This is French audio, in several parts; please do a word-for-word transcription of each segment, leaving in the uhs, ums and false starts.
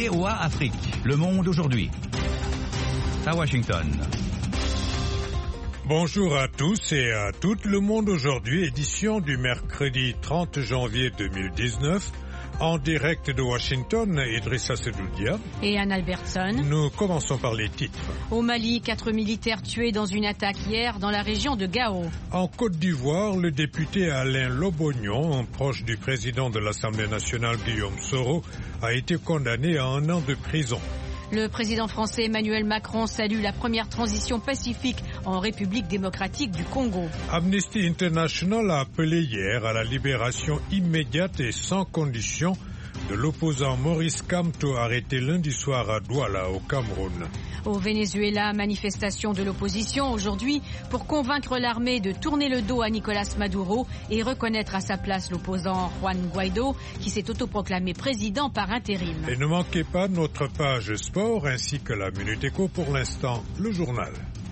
V O A Afrique, Le Monde aujourd'hui. À Washington. Bonjour à tous et à toutes. Le Monde aujourd'hui, édition du mercredi trente janvier deux mille dix-neuf. En direct de Washington, Idrissa Sedoudia et Anne Albertson. Nous commençons par les titres. Au Mali, quatre militaires tués dans une attaque hier dans la région de Gao. En Côte d'Ivoire, le député Alain Lobognon, proche du président de l'Assemblée nationale Guillaume Soro, a été condamné à un an de prison. Le président français Emmanuel Macron salue la première transition pacifique en République démocratique du Congo. Amnesty International a appelé hier à la libération immédiate et sans condition de l'opposant Maurice Kamto, arrêté lundi soir à Douala, au Cameroun. Au Venezuela, manifestation de l'opposition aujourd'hui pour convaincre l'armée de tourner le dos à Nicolás Maduro et reconnaître à sa place l'opposant Juan Guaido, qui s'est autoproclamé président par intérim. Et ne manquez pas notre page sport ainsi que la Minute Éco. Pour l'instant, le journal.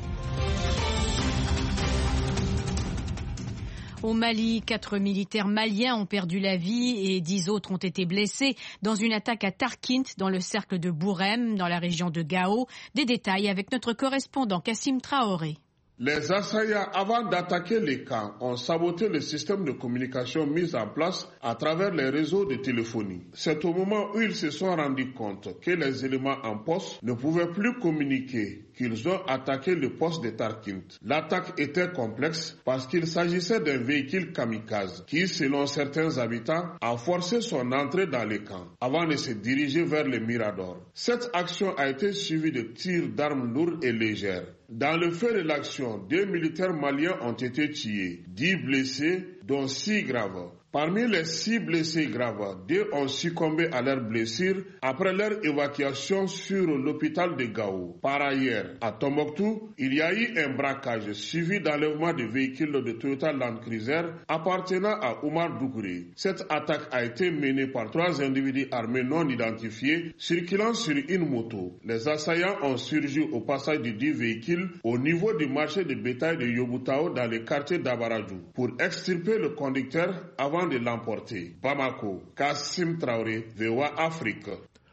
Au Mali, quatre militaires maliens ont perdu la vie et dix autres ont été blessés dans une attaque à Tarkint, dans le cercle de Bourem, dans la région de Gao. Des détails avec notre correspondant Kassim Traoré. Les assaillants, avant d'attaquer les camps, ont saboté le système de communication mis en place à travers les réseaux de téléphonie. C'est au moment où ils se sont rendus compte que les éléments en poste ne pouvaient plus communiquer qu'ils ont attaqué le poste de Tarkint. L'attaque était complexe parce qu'il s'agissait d'un véhicule kamikaze qui, selon certains habitants, a forcé son entrée dans les camps avant de se diriger vers le Mirador. Cette action a été suivie de tirs d'armes lourdes et légères. Dans le feu de l'action, deux militaires maliens ont été tués, dix blessés, dont six graves. Parmi les six blessés graves, deux ont succombé à leurs blessures après leur évacuation sur l'hôpital de Gao. Par ailleurs, à Tombouctou, il y a eu un braquage suivi d'enlèvement de véhicules de Toyota Land Cruiser appartenant à Oumar Dougouré. Cette attaque a été menée par trois individus armés non identifiés circulant sur une moto. Les assaillants ont surgi au passage de dix véhicules au niveau du marché de bétail de Yobutao dans le quartier d'Abaradou pour extirper le conducteur avant de l'emporter. Bamako, Kassim Traoré, V O A Afrique.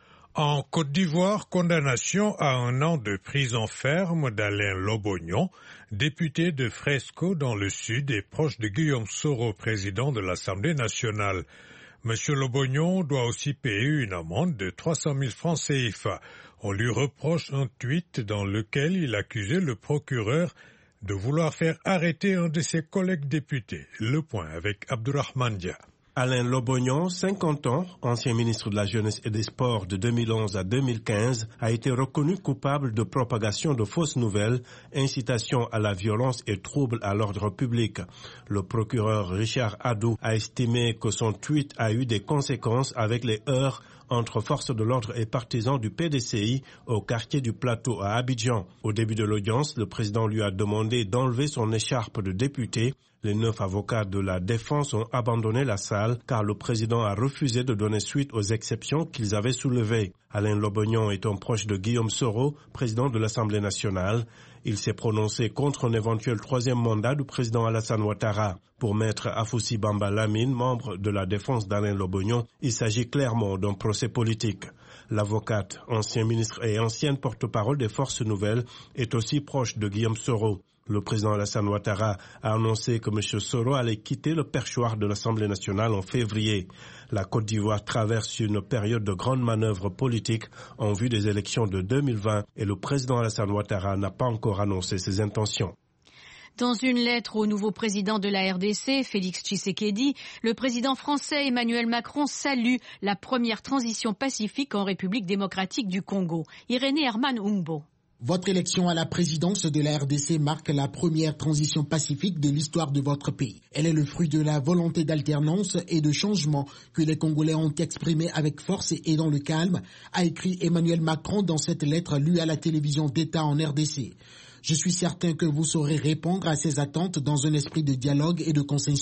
En Côte d'Ivoire, condamnation à un an de prison ferme d'Alain Lobognon, député de Fresco dans le sud et proche de Guillaume Soro, président de l'Assemblée nationale. Monsieur Lobognon doit aussi payer une amende de trois cent mille francs C F A. On lui reproche un tweet dans lequel il accusait le procureur de vouloir faire arrêter un de ses collègues députés. Le point avec Abdourahmane Dia. Alain Lobognon, cinquante ans, ancien ministre de la Jeunesse et des Sports de deux mille onze à deux mille quinze, a été reconnu coupable de propagation de fausses nouvelles, incitation à la violence et trouble à l'ordre public. Le procureur Richard Adou a estimé que son tweet a eu des conséquences avec les heurts entre forces de l'ordre et partisans du P D C I au quartier du Plateau à Abidjan. Au début de l'audience, le président lui a demandé d'enlever son écharpe de député. Les neuf avocats de la défense ont abandonné la salle car le président a refusé de donner suite aux exceptions qu'ils avaient soulevées. Alain Lobognon est un proche de Guillaume Soro, président de l'Assemblée nationale. Il s'est prononcé contre un éventuel troisième mandat du président Alassane Ouattara. Pour maître Afoussi Bamba Lamine, membre de la défense d'Alain Lobognon, il s'agit clairement d'un procès politique. L'avocate, ancien ministre et ancienne porte-parole des Forces Nouvelles, est aussi proche de Guillaume Soro. Le président Alassane Ouattara a annoncé que M. Soro allait quitter le perchoir de l'Assemblée nationale en février. La Côte d'Ivoire traverse une période de grandes manœuvres politiques en vue des élections de deux mille vingt et le président Alassane Ouattara n'a pas encore annoncé ses intentions. Dans une lettre au nouveau président de la R D C, Félix Tshisekedi, le président français Emmanuel Macron salue la première transition pacifique en République démocratique du Congo. Irénée Herman Humbo. Votre élection à la présidence de la R D C marque la première transition pacifique de l'histoire de votre pays. Elle est le fruit de la volonté d'alternance et de changement que les Congolais ont exprimé avec force et dans le calme, a écrit Emmanuel Macron dans cette lettre lue à la télévision d'État en R D C. Je suis certain que vous saurez répondre à ces attentes dans un esprit de dialogue et de consensus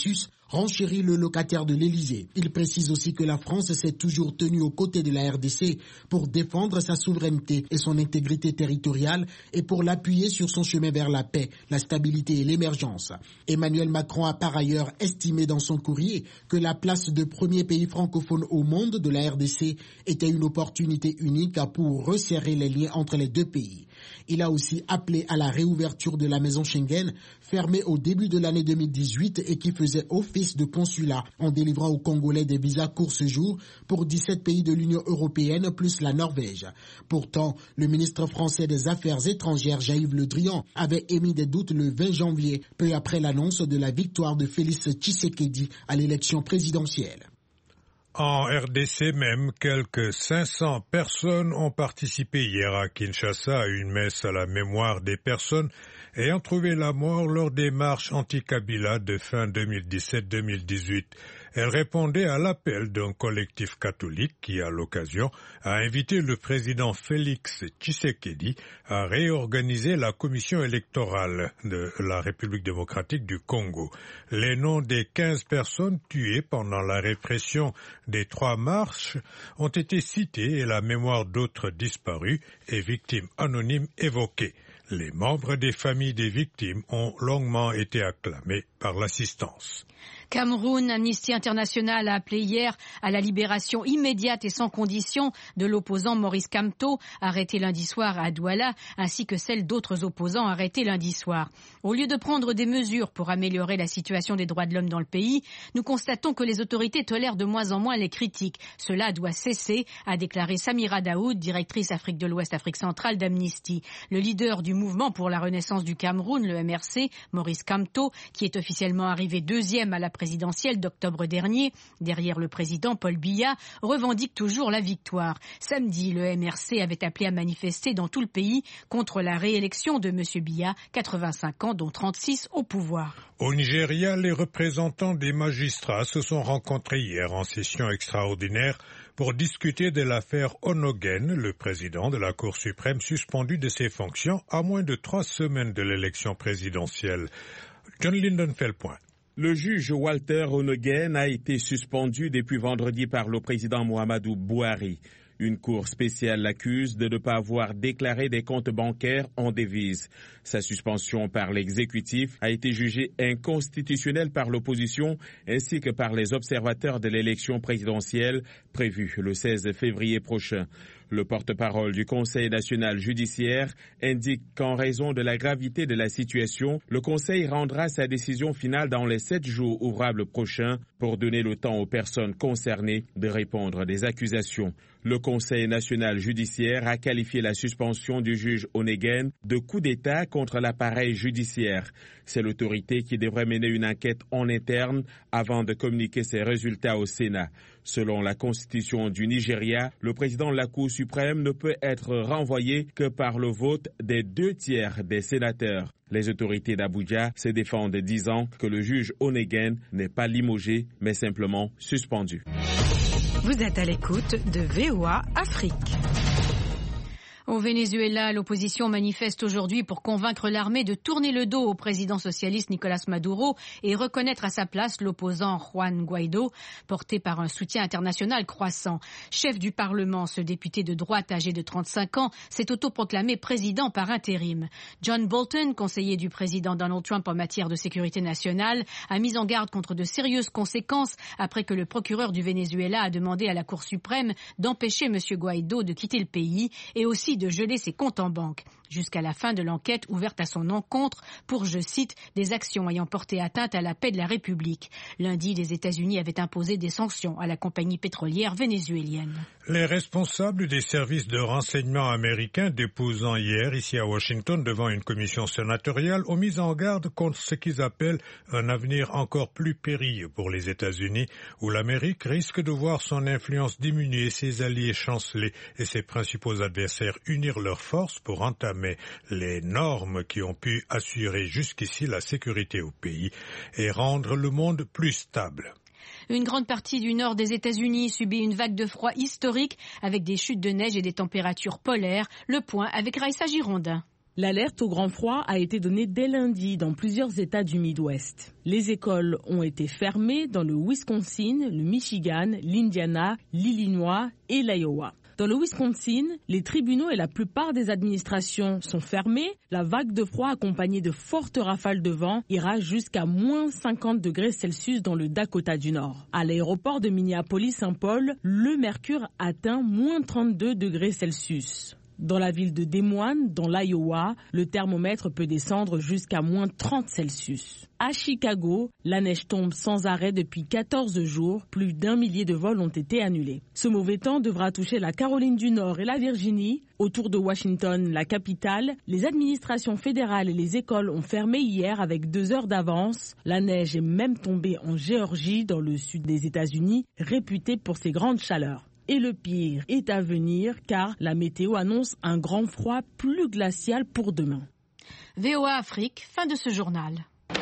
renchérit le locataire de l'Élysée. Il précise aussi que la France s'est toujours tenue aux côtés de la R D C pour défendre sa souveraineté et son intégrité territoriale et pour l'appuyer sur son chemin vers la paix, la stabilité et l'émergence. Emmanuel Macron a par ailleurs estimé dans son courrier que la place de premier pays francophone au monde de la R D C était une opportunité unique pour resserrer les liens entre les deux pays. Il a aussi appelé à la réouverture de la maison Schengen, fermée au début de l'année deux mille dix-huit et qui faisait office de consulat en délivrant aux Congolais des visas court séjour pour dix-sept pays de l'Union européenne plus la Norvège. Pourtant, le ministre français des Affaires étrangères Jean-Yves Le Drian avait émis des doutes le vingt janvier, peu après l'annonce de la victoire de Félix Tshisekedi à l'élection présidentielle. En R D C même, quelques cinq cents personnes ont participé hier à Kinshasa à une messe à la mémoire des personnes ayant trouvé la mort lors des marches anti-Kabila de fin deux mille dix-sept deux mille dix-huit. Elle répondait à l'appel d'un collectif catholique qui, à l'occasion, a invité le président Félix Tshisekedi à réorganiser la commission électorale de la République démocratique du Congo. Les noms des quinze personnes tuées pendant la répression des trois marches ont été cités et la mémoire d'autres disparus et victimes anonymes évoquées. Les membres des familles des victimes ont longuement été acclamés par l'assistance. Cameroun, Amnesty International a appelé hier à la libération immédiate et sans condition de l'opposant Maurice Kamto, arrêté lundi soir à Douala, ainsi que celle d'autres opposants arrêtés lundi soir. Au lieu de prendre des mesures pour améliorer la situation des droits de l'homme dans le pays, nous constatons que les autorités tolèrent de moins en moins les critiques. Cela doit cesser, a déclaré Samira Daoud, directrice Afrique de l'Ouest, Afrique centrale d'Amnesty. Le leader du mouvement pour la renaissance du Cameroun, le M R C, Maurice Kamto, qui est officiellement arrivé deuxième à la présidentielle d'octobre dernier, derrière le président Paul Biya, revendique toujours la victoire. Samedi, le M R C avait appelé à manifester dans tout le pays contre la réélection de M. Biya, quatre-vingt-cinq ans, dont trente-six au pouvoir. Au Nigeria, les représentants des magistrats se sont rencontrés hier en session extraordinaire pour discuter de l'affaire Onogen, le président de la Cour suprême suspendu de ses fonctions à moins de trois semaines de l'élection présidentielle. John Linden fait le point. Le juge Walter Onogen a été suspendu depuis vendredi par le président Muhammadu Buhari. Une cour spéciale l'accuse de ne pas avoir déclaré des comptes bancaires en devises. Sa suspension par l'exécutif a été jugée inconstitutionnelle par l'opposition ainsi que par les observateurs de l'élection présidentielle prévue le seize février prochain. Le porte-parole du Conseil national judiciaire indique qu'en raison de la gravité de la situation, le Conseil rendra sa décision finale dans les sept jours ouvrables prochains pour donner le temps aux personnes concernées de répondre à des accusations. Le Conseil national judiciaire a qualifié la suspension du juge Onogen de coup d'État contre l'appareil judiciaire. C'est l'autorité qui devrait mener une enquête en interne avant de communiquer ses résultats au Sénat. Selon la Constitution du Nigeria, le président de la Cour suprême ne peut être renvoyé que par le vote des deux tiers des sénateurs. Les autorités d'Abuja se défendent disant que le juge Onogen n'est pas limogé, mais simplement suspendu. Vous êtes à l'écoute de V O A Afrique. Au Venezuela, l'opposition manifeste aujourd'hui pour convaincre l'armée de tourner le dos au président socialiste Nicolás Maduro et reconnaître à sa place l'opposant Juan Guaidó, porté par un soutien international croissant. Chef du Parlement, ce député de droite âgé de trente-cinq ans s'est autoproclamé président par intérim. John Bolton, conseiller du président Donald Trump en matière de sécurité nationale, a mis en garde contre de sérieuses conséquences après que le procureur du Venezuela a demandé à la Cour suprême d'empêcher M. Guaidó de quitter le pays et aussi de geler ses comptes en banque, jusqu'à la fin de l'enquête ouverte à son encontre pour, je cite, des actions ayant porté atteinte à la paix de la République. Lundi, les États-Unis avaient imposé des sanctions à la compagnie pétrolière vénézuélienne. Les responsables des services de renseignement américains déposant hier ici à Washington devant une commission sénatoriale ont mis en garde contre ce qu'ils appellent un avenir encore plus périlleux pour les États-Unis, où l'Amérique risque de voir son influence diminuer, ses alliés chanceler et ses principaux adversaires unir leurs forces pour entamer les normes qui ont pu assurer jusqu'ici la sécurité au pays et rendre le monde plus stable. Une grande partie du nord des États-Unis subit une vague de froid historique avec des chutes de neige et des températures polaires. Le point avec Raïssa Girondin. L'alerte au grand froid a été donnée dès lundi dans plusieurs États du Midwest. Les écoles ont été fermées dans le Wisconsin, le Michigan, l'Indiana, l'Illinois et l'Iowa. Dans le Wisconsin, les tribunaux et la plupart des administrations sont fermés. La vague de froid accompagnée de fortes rafales de vent ira jusqu'à moins cinquante degrés Celsius dans le Dakota du Nord. À l'aéroport de Minneapolis-Saint Paul, le mercure atteint moins trente-deux degrés Celsius. Dans la ville de Des Moines, dans l'Iowa, le thermomètre peut descendre jusqu'à moins trente Celsius. À Chicago, la neige tombe sans arrêt depuis quatorze jours. Plus d'un millier de vols ont été annulés. Ce mauvais temps devra toucher la Caroline du Nord et la Virginie. Autour de Washington, la capitale, les administrations fédérales et les écoles ont fermé hier avec deux heures d'avance. La neige est même tombée en Géorgie, dans le sud des États-Unis, réputée pour ses grandes chaleurs. Et le pire est à venir car la météo annonce un grand froid plus glacial pour demain. V O A Afrique, fin de ce journal.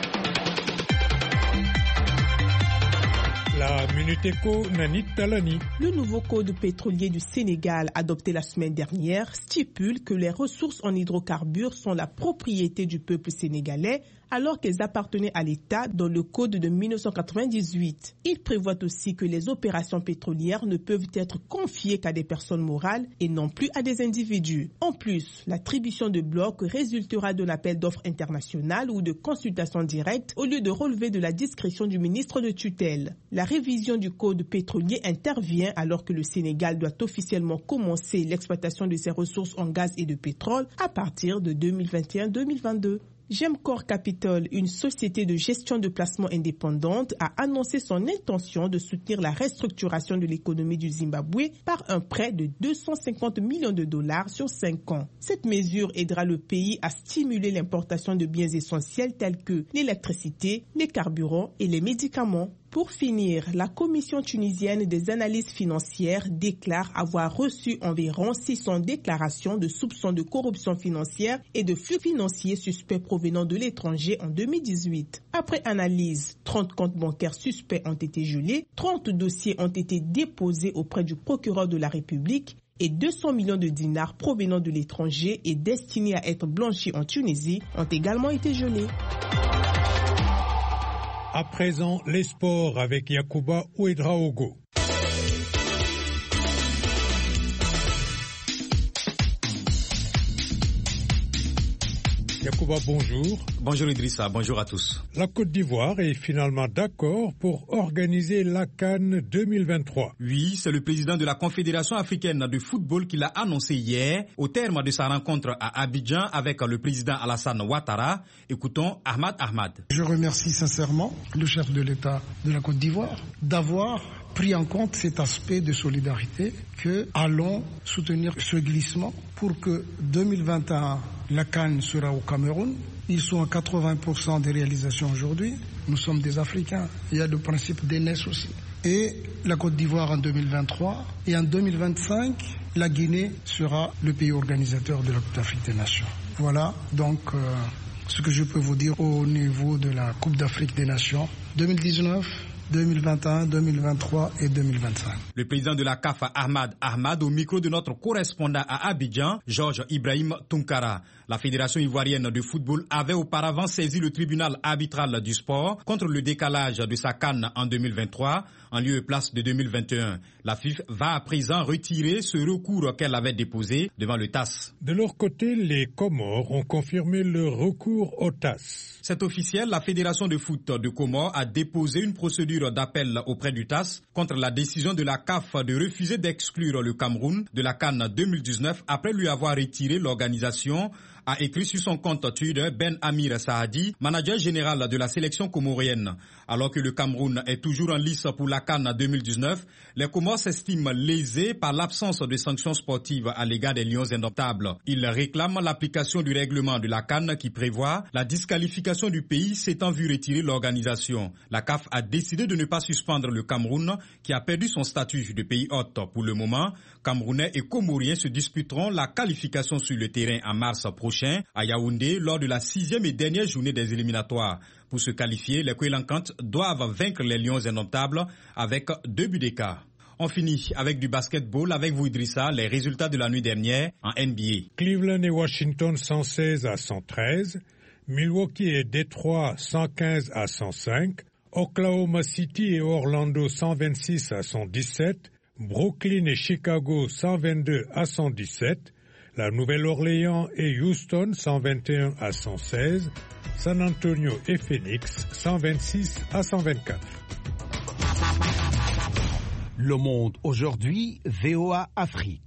La Minute Éco, Nanit Talani. Le nouveau code pétrolier du Sénégal, adopté la semaine dernière, stipule que les ressources en hydrocarbures sont la propriété du peuple sénégalais, alors qu'elles appartenaient à l'État dans le code de mille neuf cent quatre-vingt-dix-huit. Il prévoit aussi que les opérations pétrolières ne peuvent être confiées qu'à des personnes morales et non plus à des individus. En plus, l'attribution de blocs résultera d'un appel d'offres international ou de consultation directe au lieu de relever de la discrétion du ministre de tutelle. La révision du code pétrolier intervient alors que le Sénégal doit officiellement commencer l'exploitation de ses ressources en gaz et de pétrole à partir de deux mille vingt et un deux mille vingt-deux. Gemcorp Capital, une société de gestion de placement indépendante, a annoncé son intention de soutenir la restructuration de l'économie du Zimbabwe par un prêt de deux cent cinquante millions de dollars sur cinq ans. Cette mesure aidera le pays à stimuler l'importation de biens essentiels tels que l'électricité, les carburants et les médicaments. Pour finir, la Commission tunisienne des analyses financières déclare avoir reçu environ six cents déclarations de soupçons de corruption financière et de flux financiers suspects provenant de l'étranger en deux mille dix-huit. Après analyse, trente comptes bancaires suspects ont été gelés, trente dossiers ont été déposés auprès du procureur de la République et deux cents millions de dinars provenant de l'étranger et destinés à être blanchis en Tunisie ont également été gelés. À présent, les sports avec Yacouba Ouedraogo. Yacouba, bonjour. Bonjour Idrissa, bonjour à tous. La Côte d'Ivoire est finalement d'accord pour organiser la CAN deux mille vingt-trois. Oui, c'est le président de la Confédération africaine de football qui l'a annoncé hier au terme de sa rencontre à Abidjan avec le président Alassane Ouattara. Écoutons Ahmad Ahmad. Je remercie sincèrement le chef de l'État de la Côte d'Ivoire d'avoir pris en compte cet aspect de solidarité que allons soutenir ce glissement pour que deux mille vingt et un, la CAN sera au Cameroun. Ils sont à quatre-vingts pour cent des réalisations aujourd'hui. Nous sommes des Africains. Il y a le principe d'aînesse aussi. Et la Côte d'Ivoire en deux mille vingt-trois. Et en deux mille vingt-cinq, la Guinée sera le pays organisateur de la Coupe d'Afrique des Nations. Voilà donc euh, ce que je peux vous dire au niveau de la Coupe d'Afrique des Nations deux mille dix-neuf. deux mille vingt et un, deux mille vingt-trois et deux mille vingt-cinq. Le président de la C A F, Ahmad Ahmad, au micro de notre correspondant à Abidjan, Georges Ibrahim Tunkara. La Fédération ivoirienne de football avait auparavant saisi le tribunal arbitral du sport contre le décalage de sa CAN en deux mille vingt-trois en lieu et place de deux mille vingt et un. La F I F va à présent retirer ce recours qu'elle avait déposé devant le T A S. De leur côté, les Comores ont confirmé le recours au T A S. C'est officiel, la Fédération de foot de Comores a déposé une procédure d'appel auprès du T A S contre la décision de la C A F de refuser d'exclure le Cameroun de la CAN deux mille dix-neuf après lui avoir retiré l'organisation, a écrit sur son compte Twitter Ben Amir Saadi, manager général de la sélection comorienne. Alors que le Cameroun est toujours en lice pour la CAN deux mille dix-neuf, les Comores s'estiment lésés par l'absence de sanctions sportives à l'égard des Lions indomptables. Ils réclament l'application du règlement de la CAN qui prévoit la disqualification du pays s'étant vu retirer l'organisation. La C A F a décidé de ne pas suspendre le Cameroun qui a perdu son statut de pays hôte. Pour le moment, Camerounais et Comoriens se disputeront la qualification sur le terrain en mars prochain à Yaoundé lors de la sixième et dernière journée des éliminatoires. Pour se qualifier, les Kouélankantes doivent vaincre les Lions indomptables avec deux buts d'écart. On finit avec du basketball avec vous Idrissa, les résultats de la nuit dernière en N B A. Cleveland et Washington cent seize à cent treize, Milwaukee et Détroit cent quinze à cent cinq, Oklahoma City et Orlando cent vingt-six à cent dix-sept, Brooklyn et Chicago cent vingt-deux à cent dix-sept, la Nouvelle-Orléans et Houston cent vingt et un à cent seize, San Antonio et Phoenix cent vingt-six à cent vingt-quatre. Le Monde aujourd'hui, V O A Afrique.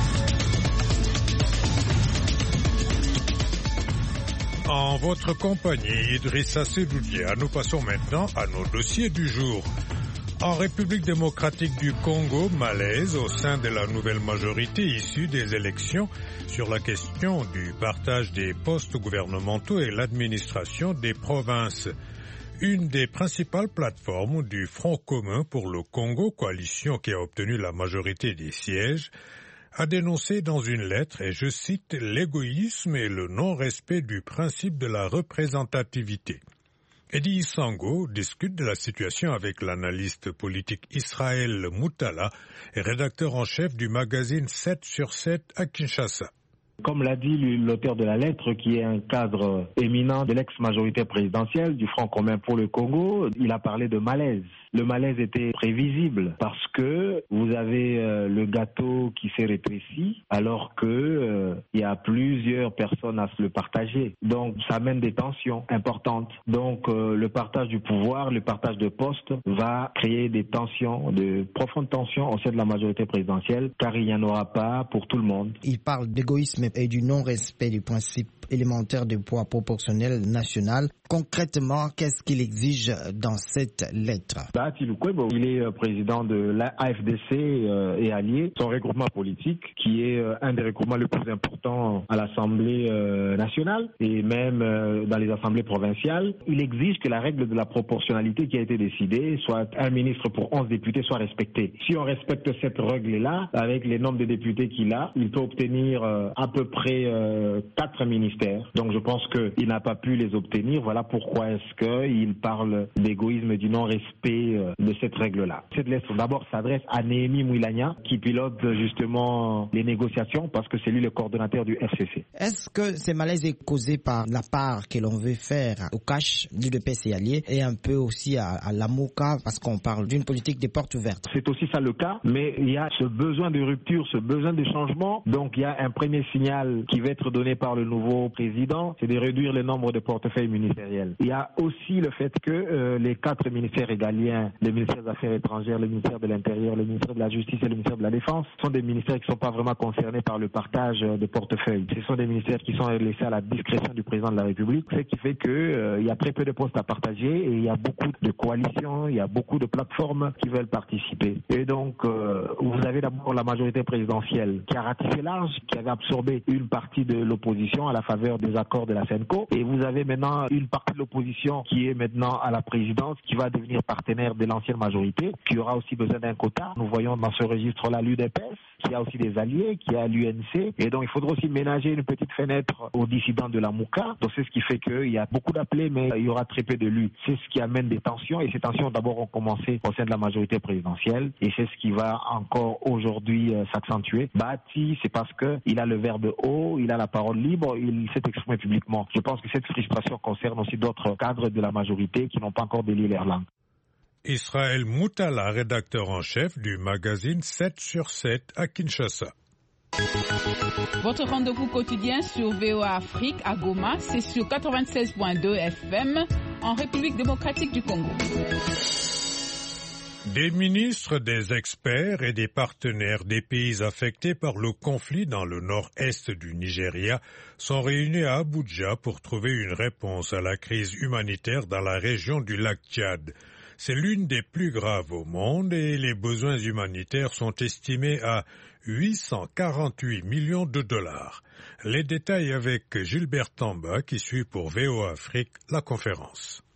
En votre compagnie, Idrissa Seloudia, nous passons maintenant à nos dossiers du jour. En République démocratique du Congo, malaise au sein de la nouvelle majorité issue des élections sur la question du partage des postes gouvernementaux et l'administration des provinces. Une des principales plateformes du Front commun pour le Congo, coalition qui a obtenu la majorité des sièges, a dénoncé dans une lettre, et je cite, l'égoïsme et le non-respect du principe de la représentativité. Eddie Isango discute de la situation avec l'analyste politique Israël Moutala et rédacteur en chef du magazine sept sur sept à Kinshasa. Comme l'a dit l'auteur de la lettre, qui est un cadre éminent de l'ex-majorité présidentielle du Front commun pour le Congo, il a parlé de malaise. Le malaise était prévisible parce que vous avez euh, le gâteau qui s'est rétréci alors que euh, il y a plusieurs personnes à se le partager. Donc ça amène des tensions importantes. Donc euh, le partage du pouvoir, le partage de postes va créer des tensions, de profondes tensions au sein de la majorité présidentielle, car il n'y en aura pas pour tout le monde. Il parle d'égoïsme et du non-respect du principe élémentaire du poids proportionnel national. Concrètement, qu'est-ce qu'il exige dans cette lettre? Bahati Lukwebo, il est président de l'A F D C et allié, son regroupement politique, qui est un des regroupements les plus importants à l'Assemblée nationale et même dans les assemblées provinciales. Il exige que la règle de la proportionnalité qui a été décidée, soit un ministre pour onze députés, soit respectée. Si on respecte cette règle-là, avec les nombres de députés qu'il a, il peut obtenir à peu près quatre ministères. Donc je pense qu'il n'a pas pu les obtenir. Voilà pourquoi est-ce qu'il parle d'égoïsme et du non-respect de cette règle-là. Cette lettre d'abord s'adresse à Néhémie Mouilagna qui pilote justement les négociations parce que c'est lui le coordonnateur du F C C. Est-ce que ces malaises est causé par la part que l'on veut faire au cash du D P S et allié et un peu aussi à, à la Mouka parce qu'on parle d'une politique des portes ouvertes? C'est aussi ça le cas, mais il y a ce besoin de rupture, ce besoin de changement. Donc il y a un premier signal qui va être donné par le nouveau président, c'est de réduire le nombre de portefeuilles ministériels. Il y a aussi le fait que euh, les quatre ministères régaliens, le ministère des Affaires étrangères, le ministère de l'Intérieur, le ministère de la Justice et le ministère de la Défense, sont des ministères qui ne sont pas vraiment concernés par le partage de portefeuilles. Ce sont des ministères qui sont laissés à la discrétion du président de la République, ce qui fait qu'il euh, y a très peu de postes à partager et il y a beaucoup de coalitions, il y a beaucoup de plateformes qui veulent participer. Et donc, euh, vous avez d'abord la majorité présidentielle qui a ratissé large, qui avait absorbé une partie de l'opposition à la faveur des accords de la SENCO, et vous avez maintenant une partie de l'opposition qui est maintenant à la présidence, qui va devenir partenaire de l'ancienne majorité, qui aura aussi besoin d'un quota. Nous voyons dans ce registre-là l'U D P S, qui a aussi des alliés, qui a l'U N C, et donc il faudra aussi ménager une petite fenêtre aux dissidents de la Mouka. Donc c'est ce qui fait qu'il y a beaucoup d'appelés, mais il y aura très peu d'élus. C'est ce qui amène des tensions, et ces tensions d'abord ont commencé au sein de la majorité présidentielle, et c'est ce qui va encore aujourd'hui euh, s'accentuer. Bahati, c'est parce qu'il a le verbe haut, il a la parole libre, il s'est exprimé publiquement. Je pense que cette frustration concerne aussi d'autres cadres de la majorité qui n'ont pas encore délié leur langue. Israël Moutala, rédacteur en chef du magazine sept sur sept à Kinshasa. Votre rendez-vous quotidien sur V O A Afrique à Goma, c'est sur quatre-vingt-seize point deux F M en République démocratique du Congo. Des ministres, des experts et des partenaires des pays affectés par le conflit dans le nord-est du Nigeria sont réunis à Abuja pour trouver une réponse à la crise humanitaire dans la région du lac Tchad. C'est l'une des plus graves au monde et les besoins humanitaires sont estimés à huit cent quarante-huit millions de dollars. Les détails avec Gilbert Tamba qui suit pour V O A Afrique la conférence.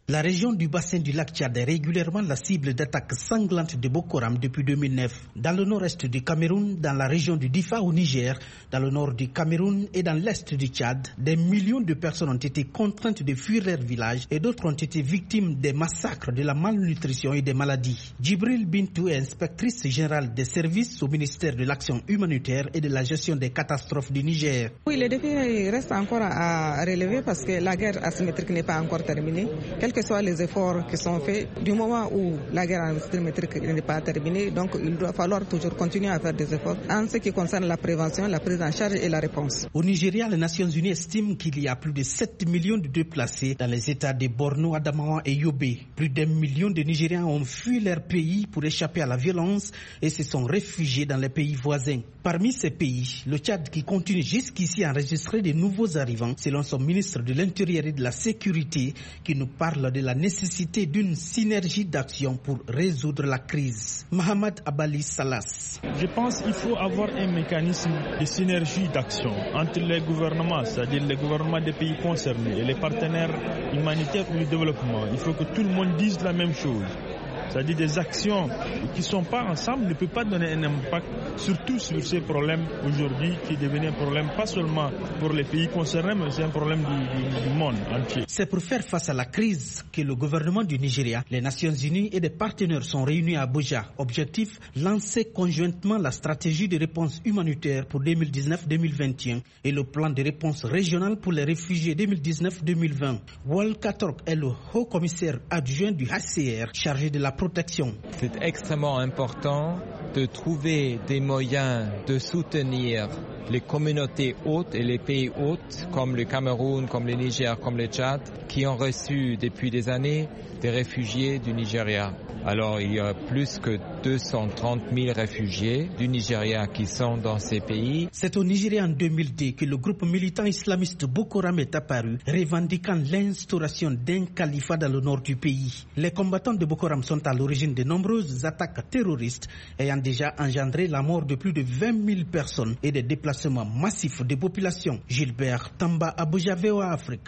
La région du bassin du lac Tchad est régulièrement la cible d'attaques sanglantes de Boko Haram depuis deux mille neuf. Dans le nord-est du Cameroun, dans la région du Difa au Niger, dans le nord du Cameroun et dans l'est du Tchad, des millions de personnes ont été contraintes de fuir leur village et d'autres ont été victimes des massacres, de la malnutrition et des maladies. Djibril Bintou est inspectrice générale des services au ministère de l'Action humanitaire et de la gestion des catastrophes du Niger. Oui, le défi reste encore à relever parce que la guerre asymétrique n'est pas encore terminée. Quels que soient les efforts qui sont faits, du moment où la guerre asymétrique n'est pas terminée, donc il doit falloir toujours continuer à faire des efforts en ce qui concerne la prévention, la prise en charge et la réponse. Au Nigeria, les Nations Unies estiment qu'il y a plus de sept millions de déplacés dans les États de Borno, Adamawa et Yobe. Plus d'un million de Nigériens ont fui leur pays pour échapper à la violence et se sont réfugiés dans les pays voisins. Parmi ces pays, le Tchad qui continue jusqu'ici à enregistrer de nouveaux arrivants, selon son ministre de l'Intérieur et de la Sécurité, qui nous parle de la nécessité d'une synergie d'action pour résoudre la crise. Mohamed Abali Salas. Je pense qu'il faut avoir un mécanisme de synergie d'action entre les gouvernements, c'est-à-dire les gouvernements des pays concernés et les partenaires humanitaires pour le développement. Il faut que tout le monde dise la même chose. C'est-à-dire des actions qui ne sont pas ensemble ne peuvent pas donner un impact, surtout sur ces problèmes aujourd'hui qui deviennent un problème pas seulement pour les pays concernés, mais c'est un problème du, du, du monde entier. C'est pour faire face à la crise que le gouvernement du Nigeria, les Nations Unies et des partenaires sont réunis à Abuja. Objectif, lancer conjointement la stratégie de réponse humanitaire pour deux mille dix-neuf deux mille vingt et un et le plan de réponse régional pour les réfugiés deux mille dix-neuf deux mille vingt. Wal Katorp est le haut commissaire adjoint du H C R chargé de la protection. C'est extrêmement important de trouver des moyens de soutenir les communautés hôtes et les pays hôtes comme le Cameroun, comme le Niger, comme le Tchad, qui ont reçu depuis des années des réfugiés du Nigeria. Alors il y a plus que deux cent trente mille réfugiés du Nigeria qui sont dans ces pays. C'est au Nigeria en deux mille deux que le groupe militant islamiste Boko Haram est apparu, revendiquant l'instauration d'un califat dans le nord du pays. Les combattants de Boko Haram sont à l'origine de nombreuses attaques terroristes ayant déjà engendré la mort de plus de vingt mille personnes et des déplacements massifs de populations. Gilbert Tamba, Abuja, V O A Afrique.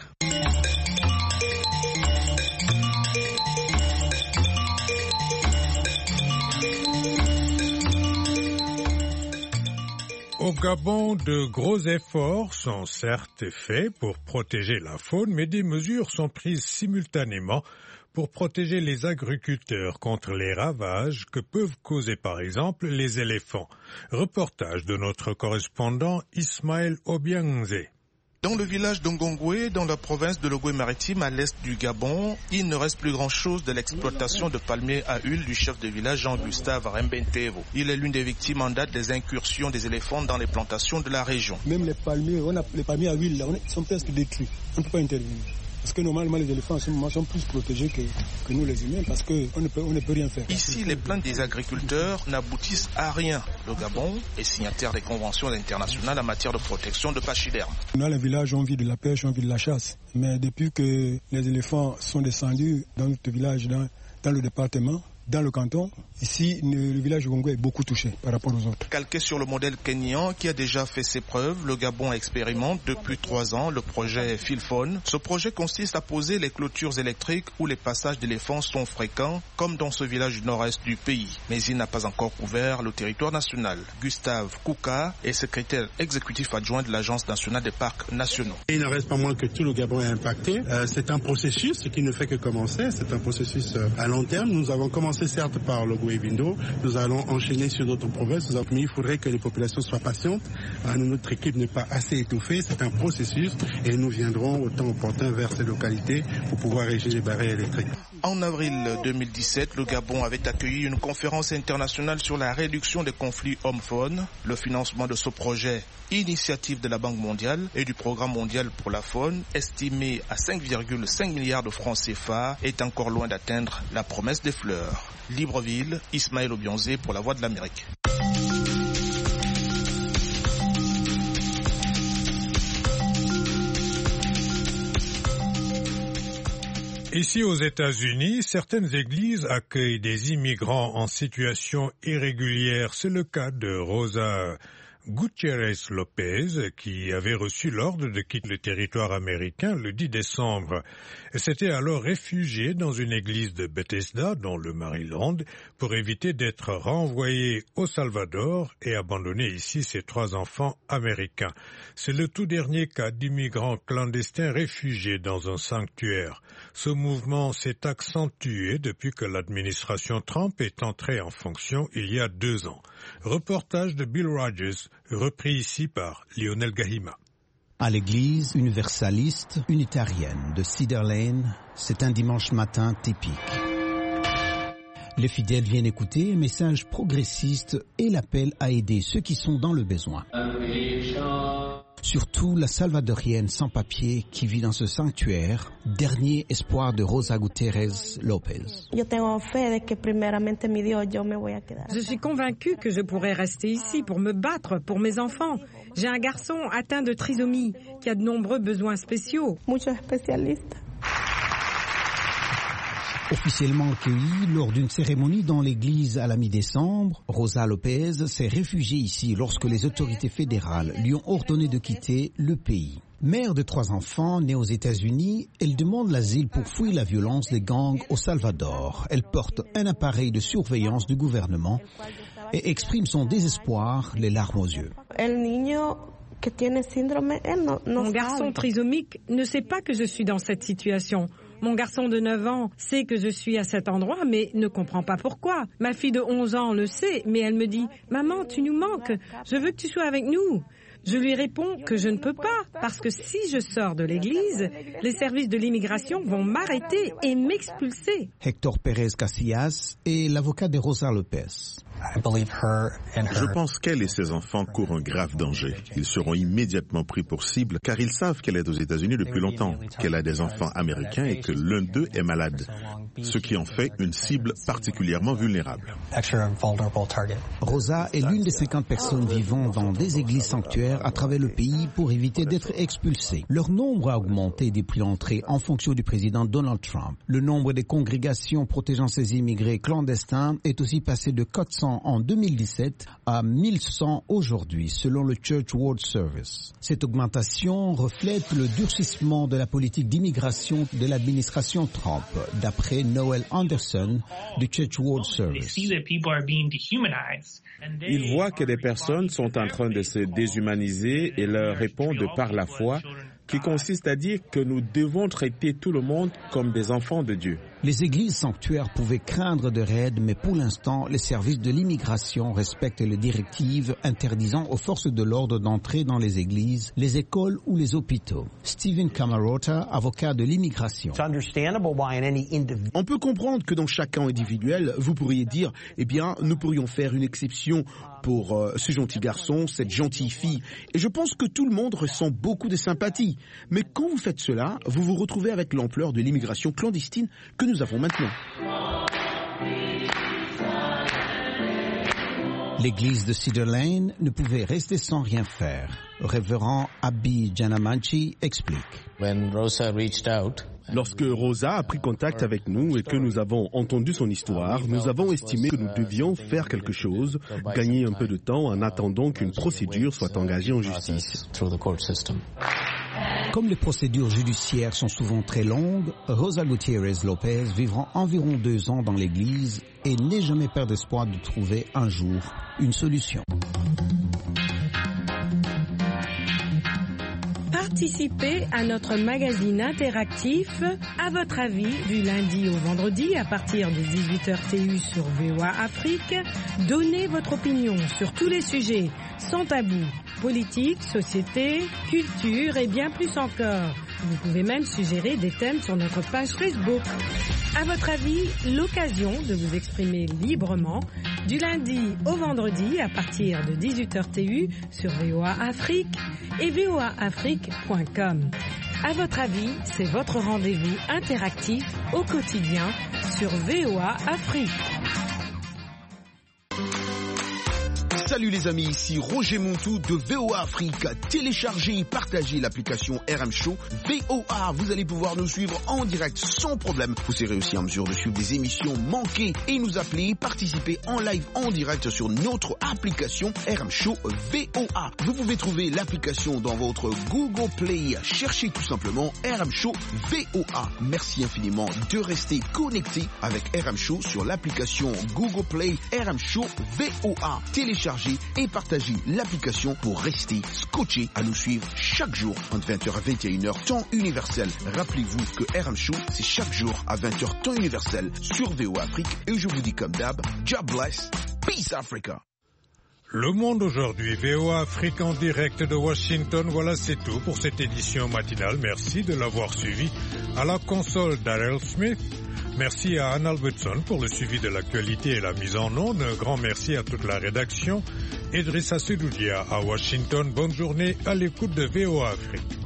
Au Gabon, de gros efforts sont certes faits pour protéger la faune, mais des mesures sont prises simultanément pour protéger les agriculteurs contre les ravages que peuvent causer par exemple les éléphants. Reportage de notre correspondant Ismaël Obiangze. Dans le village d'Ongongwe, dans la province de l'Ogooué-Maritime, à l'est du Gabon, il ne reste plus grand-chose de l'exploitation de palmiers à huile du chef de village Jean-Gustave Rembentevo. Il est l'une des victimes en date des incursions des éléphants dans les plantations de la région. Même les palmiers, on a, les palmiers à huile, là, on est, sont presque détruits. On ne peut pas intervenir. Parce que normalement, les éléphants sont, sont plus protégés que, que nous les humains, parce qu'on ne peut, on ne peut rien faire. Ici, les plaintes des agriculteurs n'aboutissent à rien. Le Gabon est signataire des conventions internationales en matière de protection de pachydermes. Dans les villages, on vit de la pêche, on vit de la chasse. Mais depuis que les éléphants sont descendus dans notre village, dans, dans le département, dans le canton, ici, le village de Congo est beaucoup touché par rapport aux autres. Calqué sur le modèle kényan qui a déjà fait ses preuves, le Gabon expérimente depuis trois ans le projet Philphone. Ce projet consiste à poser les clôtures électriques où les passages d'éléphants sont fréquents, comme dans ce village du nord-est du pays. Mais il n'a pas encore couvert le territoire national. Gustave Kouka est secrétaire exécutif adjoint de l'Agence nationale des parcs nationaux. Il ne reste pas moins que tout le Gabon est impacté. Euh, c'est un processus qui ne fait que commencer. C'est un processus euh, à long terme. Nous avons commencé certes par le Goué-Bindo, nous allons enchaîner sur d'autres provinces, mais il faudrait que les populations soient patientes. Notre équipe n'est pas assez étoffée, c'est un processus et nous viendrons au temps opportun vers ces localités pour pouvoir régler les barrières électriques. En avril deux mille dix-sept, le Gabon avait accueilli une conférence internationale sur la réduction des conflits hommes-faune. Le financement de ce projet, initiative de la Banque mondiale et du Programme mondial pour la faune, estimé à cinq virgule cinq milliards de francs C F A, est encore loin d'atteindre la promesse des fleurs. Libreville, Ismaël Obiangze pour la Voix de l'Amérique. Ici aux États-Unis, certaines églises accueillent des immigrants en situation irrégulière. C'est le cas de Rosa Gutiérrez Lopez, qui avait reçu l'ordre de quitter le territoire américain le dix décembre. Elle s'était alors réfugiée dans une église de Bethesda, dans le Maryland, pour éviter d'être renvoyée au Salvador et abandonner ici ses trois enfants américains. C'est le tout dernier cas d'immigrants clandestins réfugiés dans un sanctuaire. Ce mouvement s'est accentué depuis que l'administration Trump est entrée en fonction il y a deux ans. Reportage de Bill Rogers, repris ici par Lionel Gahima. À l'église universaliste unitarienne de Cedar Lane, c'est un dimanche matin typique. Les fidèles viennent écouter un message progressiste et l'appel à aider ceux qui sont dans le besoin. Surtout la salvadorienne sans papier qui vit dans ce sanctuaire, dernier espoir de Rosa Gutiérrez Lopez. Je suis convaincue que je pourrais rester ici pour me battre pour mes enfants. J'ai un garçon atteint de trisomie qui a de nombreux besoins spéciaux. Officiellement accueillie lors d'une cérémonie dans l'église à la mi-décembre, Rosa Lopez s'est réfugiée ici lorsque les autorités fédérales lui ont ordonné de quitter le pays. Mère de trois enfants née aux États-Unis, elle demande l'asile pour fuir la violence des gangs au Salvador. Elle porte un appareil de surveillance du gouvernement et exprime son désespoir, les larmes aux yeux. Mon garçon trisomique ne sait pas que je suis dans cette situation. Mon garçon de neuf ans sait que je suis à cet endroit, mais ne comprend pas pourquoi. Ma fille de onze ans le sait, mais elle me dit « Maman, tu nous manques, je veux que tu sois avec nous ». Je lui réponds que je ne peux pas, parce que si je sors de l'église, les services de l'immigration vont m'arrêter et m'expulser. Hector Pérez Casillas est l'avocat de Rosa Lopez. Je pense qu'elle et ses enfants courent un grave danger. Ils seront immédiatement pris pour cible car ils savent qu'elle est aux États-Unis depuis longtemps, qu'elle a des enfants américains et que l'un d'eux est malade, ce qui en fait une cible particulièrement vulnérable. Rosa est l'une des cinquante personnes vivant dans des églises sanctuaires à travers le pays pour éviter d'être expulsés. Leur nombre a augmenté depuis l'entrée en fonction du président Donald Trump. Le nombre des congrégations protégeant ces immigrés clandestins est aussi passé de quatre cents en deux mille dix-sept à mille cent aujourd'hui, selon le Church World Service. Cette augmentation reflète le durcissement de la politique d'immigration de l'administration Trump, d'après Noel Anderson du Church World Service. Ils voient que des personnes sont en train de se déshumaniser et leur répondent par la foi, qui consiste à dire que nous devons traiter tout le monde comme des enfants de Dieu. Les églises sanctuaires pouvaient craindre de raids, mais pour l'instant, les services de l'immigration respectent les directives interdisant aux forces de l'ordre d'entrer dans les églises, les écoles ou les hôpitaux. Stephen Camarota, avocat de l'immigration. On peut comprendre que dans chaque cas individuel, vous pourriez dire, eh bien, nous pourrions faire une exception pour euh, ce gentil garçon, cette gentille fille. Et je pense que tout le monde ressent beaucoup de sympathie. Mais quand vous faites cela, vous vous retrouvez avec l'ampleur de l'immigration clandestine que nous avons maintenant. L'église de Cedar Lane ne pouvait rester sans rien faire. Révérend Abi Janamanchi explique. When Rosa reached out, Lorsque Rosa a pris contact avec nous et que nous avons entendu son histoire, nous avons estimé que nous devions faire quelque chose, gagner un peu de temps en attendant qu'une procédure soit engagée en justice. Comme les procédures judiciaires sont souvent très longues, Rosa Gutiérrez Lopez vivra environ deux ans dans l'église et n'est jamais perdre espoir de trouver un jour une solution. Participez à notre magazine interactif À votre avis du lundi au vendredi à partir de dix-huit heures T U sur V O A Afrique. Donnez votre opinion sur tous les sujets sans tabou, politique, société, culture et bien plus encore. Vous pouvez même suggérer des thèmes sur notre page Facebook. À votre avis, l'occasion de vous exprimer librement du lundi au vendredi à partir de dix-huit heures T U sur V O A Afrique et V O A Afrique point com. À votre avis, c'est votre rendez-vous interactif au quotidien sur V O A Afrique. Salut les amis, ici Roger Montou de V O A Afrique. Téléchargez et partagez l'application R M Show V O A. Vous allez pouvoir nous suivre en direct sans problème. Vous serez aussi en mesure de suivre des émissions manquées et nous appeler, participer en live en direct sur notre application R M Show V O A. Vous pouvez trouver l'application dans votre Google Play. Cherchez tout simplement R M Show V O A. Merci infiniment de rester connecté avec R M Show sur l'application Google Play R M Show V O A. Téléchargez et partagez l'application pour rester scotché à nous suivre chaque jour entre vingt heures à vingt et une heures temps universel. Rappelez-vous que R M Show c'est chaque jour à vingt heures temps universel sur V O A Afrique et je vous dis comme d'hab, God bless, peace Africa. Le Monde aujourd'hui, V O A Afrique en direct de Washington. Voilà, c'est tout pour cette édition matinale. Merci de l'avoir suivi. À la console, Darrell Smith. Merci à Anne Albertson pour le suivi de l'actualité et la mise en onde. Un grand merci à toute la rédaction. Idrissa Sedoudia à Washington. Bonne journée à l'écoute de V O A Afrique.